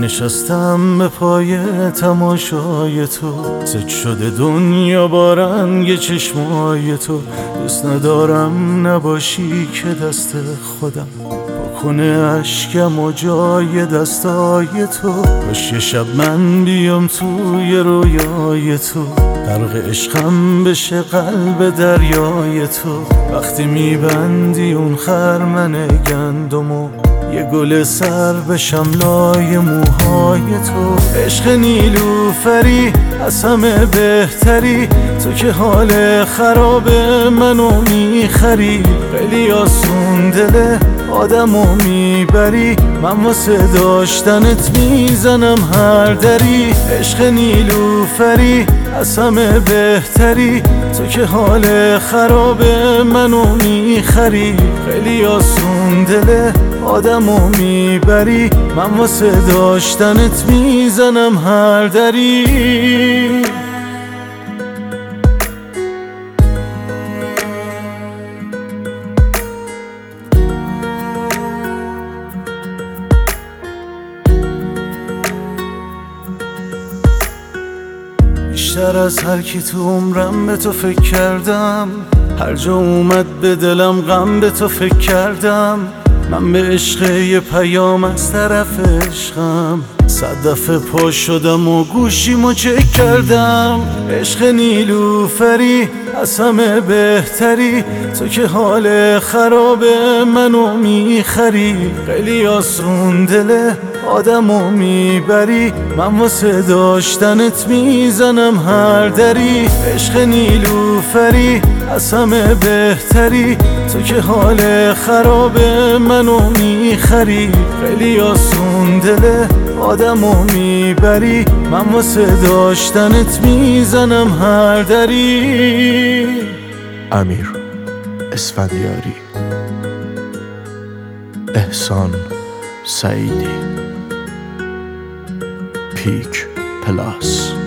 نشستم به پای تماشای تو، زد شده دنیا با رنگ چشمای تو. دوست ندارم نباشی که دست خودم بکنه اشکم و جای دستای تو. کاش یه شب من بیام توی رویای تو، غرق عشقم بشه قلب دریای تو. وقتی میبندی اون خرمن گندمو، یه گل سر بشم لای موهای تو. عشق نیلوفری از همه بهتری، تو که حال خراب منو میخری. خیلی آسون دل آدمو میبری، من واسه داشتنت میزنم هر دری. عشق نیلوفری از همه بهتری، تو که حال خراب منو میخری. خیلی آسون دل آدمو میبری، من واسه داشتنت میزنم هر دری. بیشتر از هر کی تو عمرم به تو فکر کردم، هر جا اومد به دلم غم به تو فکر کردم. من به عشق یه پیام از طرف عشقم، 100 دفعه پا شدم و گوشیمو چک کردم. عشق نیلوفری از همه بهتری، تو که حال خراب منو میخری. خیلی آسون دل آدمو میبری، من واسه داشتنت میزنم هر دری. عشق نیلوفری از همه بهتری، تو که حال خراب منو میخری. خیلی آسون دل آدمو میبری، من واسه داشتنت میزنم هر دری. امیر اسفندیاری، احسان سعیدی، پیک پلاس.